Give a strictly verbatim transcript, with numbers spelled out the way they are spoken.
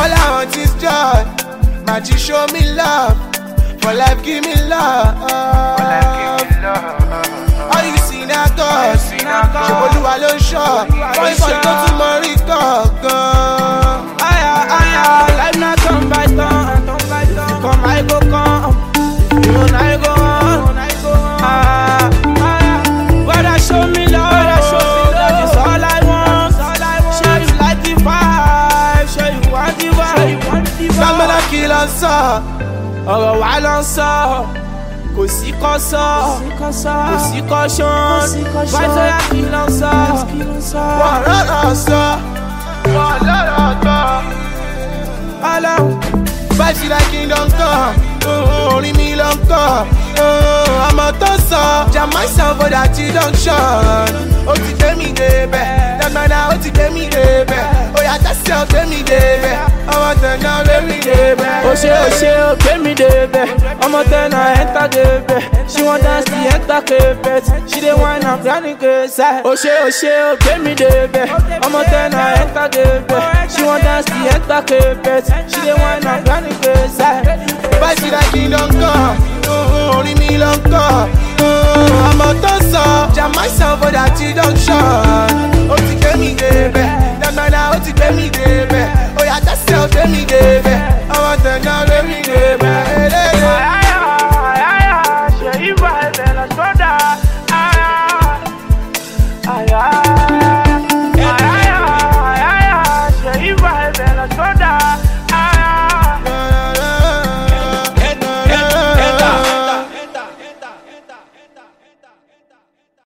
All I want is joy. Magic show me love. For life give me love. For life give me love. All you see now God. Ṣèbólúwa ló ń ṣọ́. Fún ìkọ́ni tó tún mọ rí gangan. Aya aya, life na turn by turn. You come I go come. You run I go on. Ah ah, brother show me love. That is all I want. Show you like the vibe. Show you want the vibe. Gbàgbọ́dọ̀ kí lọ sọ. Ọ̀rọ̀ wa lọ sọ. Kò sí kọ́ sọ. Kò sí kọ́ ṣan. Bájọ́yà kí lọ sọ. Wọ́n lọ́rọ̀ sọ. Wọ́n lọ́rọ̀ gbọ́. Ọlọ́run. Vibes like kingdom come. Orin mi ló ń kọ́. Ọmọ tó sọ. Jam myself for that junction. Ó ti gbé mi débẹ̀. Dàgbàdà ó ti gbé mi débẹ̀. Ó yà tẹ́sí ọ̀ gbé mi débẹ̀. Ọmọ tẹ̀nà gbé mi débẹ̀. Ó ṣe ó ṣe ó gbé mi débẹ̀. Ọmọ tẹ̀nà enter débẹ̀. She wan dance the enter carpet. She dey whine and planning case. Ó ṣe ó ṣe ó gbé mi débẹ̀. Ọmọ tẹ̀nà enter débẹ̀. She wan dance the enter carpet. She dey whine and planning case. Vibes like kingdom come. Orin mi ló ń kọ́. Ọmọ tó sọ. Jam myself for that junction.